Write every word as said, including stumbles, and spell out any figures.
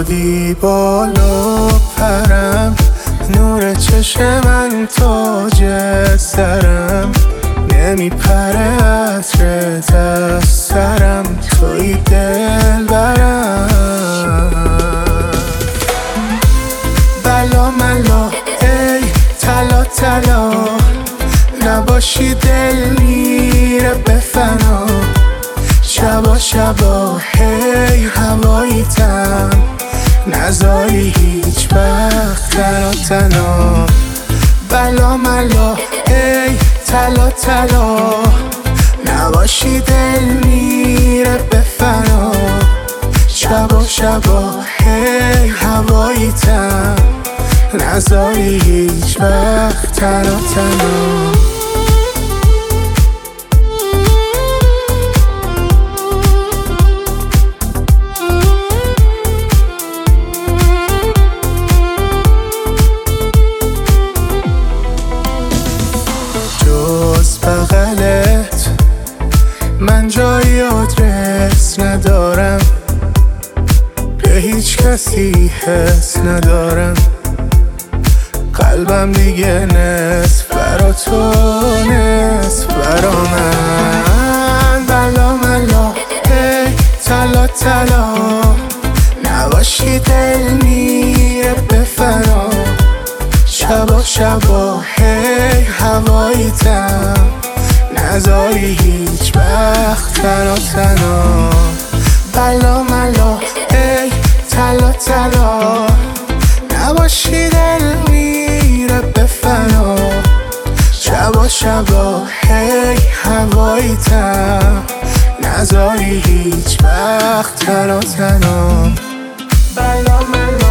دادی بالا پرم، نور چشم من تاج سرم، نمیپره عطرت از سرم، توی دل برم. بلا ملا ای طلا طلا، نباشی دل میره به فنا، شبا شبا هی هواییتم، نذاری هیچ وقت تنها تنها. بلا ملا ای طلا طلا، نباشی دل میره به فنا، شبا شبا هی هواییتم، نذاری هیچ وقت تنها تنها. جز بغلت من جایی آدرس ندارم، به هیچ کسی حس ندارم، قلبم دیگه نصف برا تو نصف برا من. بلا ملا ای طلا طلا، نباشی دل میره به فنا، شبا شبا هی هواییتم، نذاری هیچ وقت تنها تنها. بلا ملا ای طلا طلا، نباشی دل میره به فنا، شبا شبا هی هواییتم، نذاری هیچ وقت تنها تنها. بلا ملا